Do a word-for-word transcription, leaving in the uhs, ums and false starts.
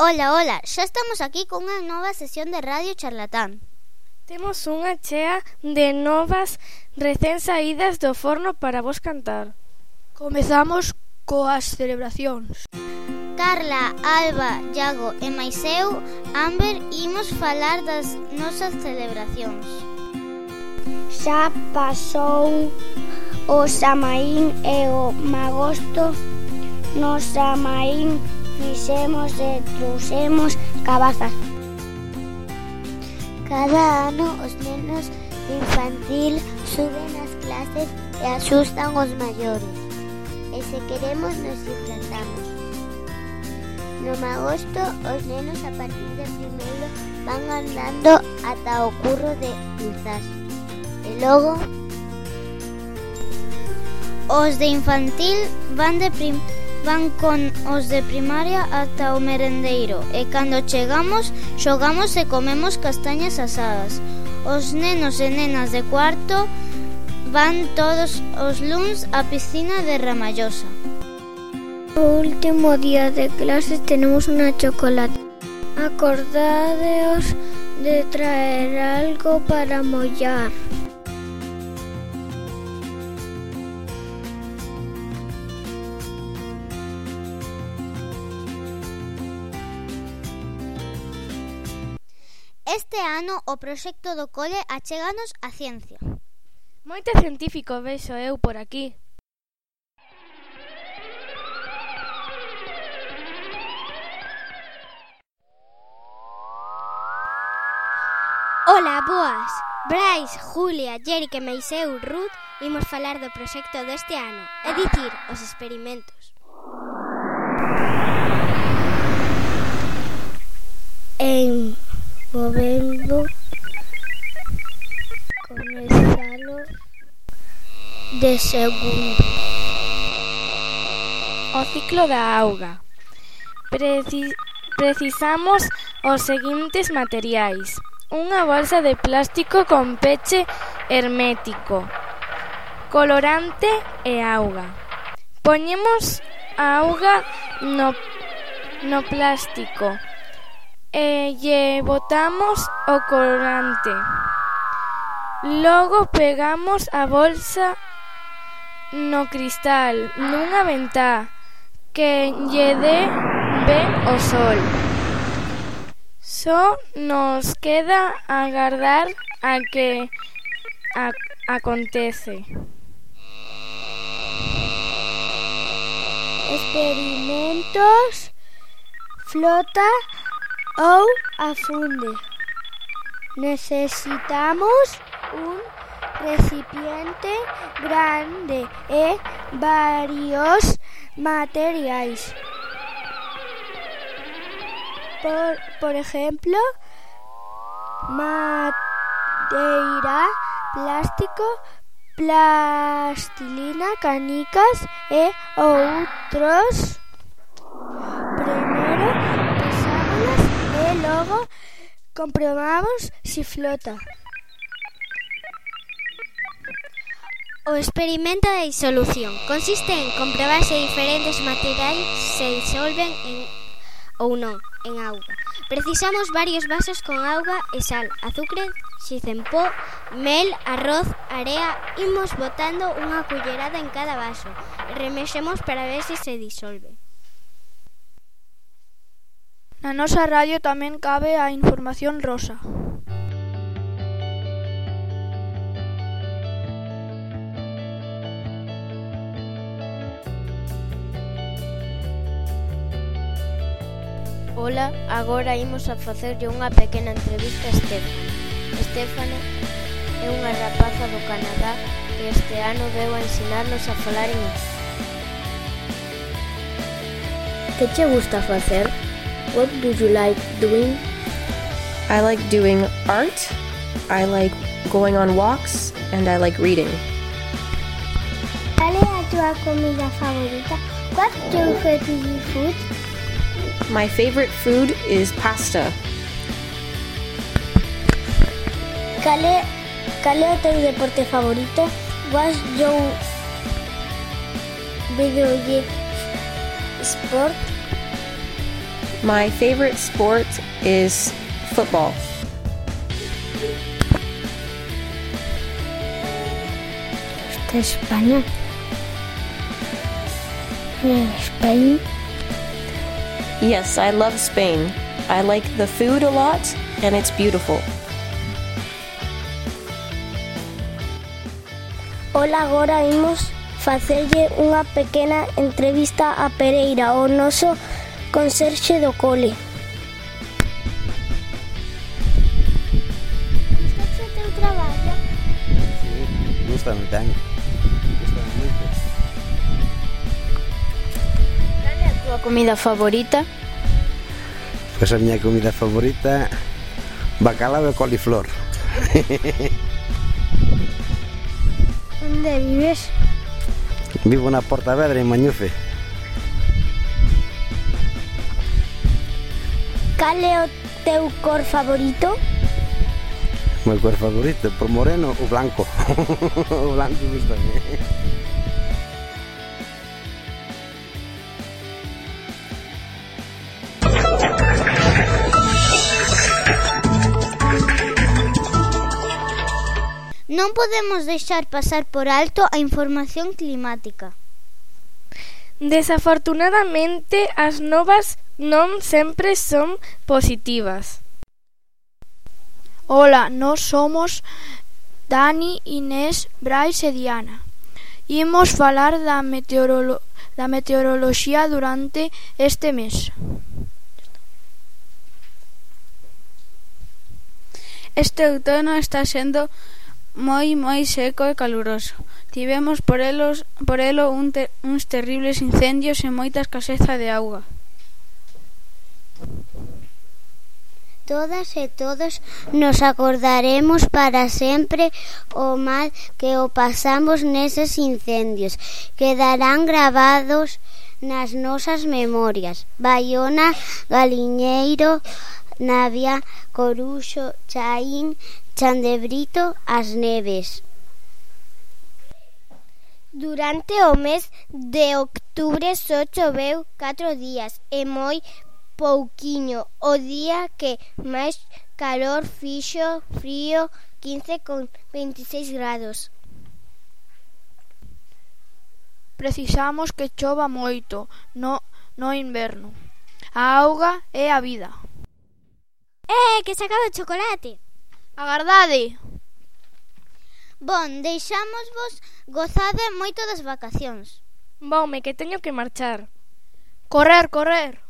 Ola, ola, xa estamos aquí con unha nova sesión de Radio Charlatán. Temos unha chea de novas recén saídas do forno para vos cantar. Comezamos coas celebracións. Carla, Alba, Iago e mais eu, Amber, imos falar das nosas celebracións. Xa pasou o Samaín e o Magosto. No Samaín fixemos e trouxemos cabazas. Cada ano os nenos de infantil suben as clases e asustan os maiores. E se queremos nos disfrazamos. No Magosto os nenos a partir de primeiro van andando ata o curro de Luzas. E logo os de infantil van de prim... van con os de primaria ata o merendeiro e cando chegamos xogamos e comemos castañas asadas. Os nenos e nenas de cuarto van todos os luns á piscina de Ramallosa. O último día de clases tenemos unha chocolate. Acordadeos de traer algo para mollar. Este ano o proxecto do cole achéganos a ciencia. Moito científico vexo eu por aquí. Ola, boas! Brais, Julia, Jeric e mais eu, Ruth, imos falar do proxecto deste ano, é dicir, os experimentos. En Volvendo comezalo de segundo. O ciclo da auga. Preci- precisamos os seguintes materiais: unha bolsa de plástico con peche hermético, colorante e auga. Poñemos a auga no, no plástico e lle botamos o colorante. Logo pegamos a bolsa no cristal nunha ventá que lle dé ben o sol. Só nos queda agardar a que a, acontece. Experimentos, flota ou afunde. Necesitamos un recipiente grande e varios materiais. Por, por ejemplo, madeira, plástico, plastilina, canicas e outros. Primeiro pesámolas e logo comprobamos si flota. O experimento da disolución consiste en comprobar se diferentes materiais se disolven en, ou non en auga. Precisamos varios vasos con auga e sal, azucre, xiz en pó, mel, arroz, area. Imos botando unha cullerada en cada vaso e remexemos para ver se se disolve. Na nosa radio tamén cabe a información rosa. Ola, agora imos a facerlle unha pequena entrevista a Estefane. Estefane é unha rapaza do Canadá que este ano veu a ensinarnos a falar en inglés. Que che gusta facer? What do you like doing? I like doing art, I like going on walks, and I like reading. Cal é a túa comida favorita? What's your favorite food? My favorite food is pasta. Cal é, cal é o teu deporte favorito? What's your video game sport? My favorite sport is football. De España. Spain. Yes, I love Spain. I like the food a lot, and it's beautiful. Ola, agora imos facerlle unha pequena entrevista a Pereira, o noso conserxe do cole. Gustache o teu traballo? Sí, gustame, teño. Gustame moito. Cal é a túa comida favorita? Pois a miña comida favorita, bacalao e coliflor. Onde vives? Vivo na Portavedra, en Mañufe. Cal é o teu cor favorito? O meu cor favorito, por moreno, o blanco. O blanco gustame. Non podemos deixar pasar por alto a información climática. Desafortunadamente, as novas non sempre son positivas. Ola, nós somos Dani, Inés, Brais e Diana. Imos falar da, meteorolo- da meteoroloxía durante este mes. Este outono está sendo moi moi seco e caluroso. Tivemos por elos, por elo un te, uns terribles incendios e moita escaseza de auga. Todas e todos nos acordaremos para sempre o mal que o pasamos neses incendios. Quedarán gravados nas nosas memorias. Baiona, Galiñeiro, Navia, Coruxo, Chaín, Chandebrito, As Neves. Durante o mes de octubre só choveu catro días e moi pouquiño. O día que máis calor fixo frío, quince con veintiséis grados. Precisamos que chova moito no, no inverno. A auga é a vida. Eh, que se acaba o chocolate. Agardade. Bon, deixámosvos gozade moito das vacacións. Voume que teño que marchar. Correr, correr.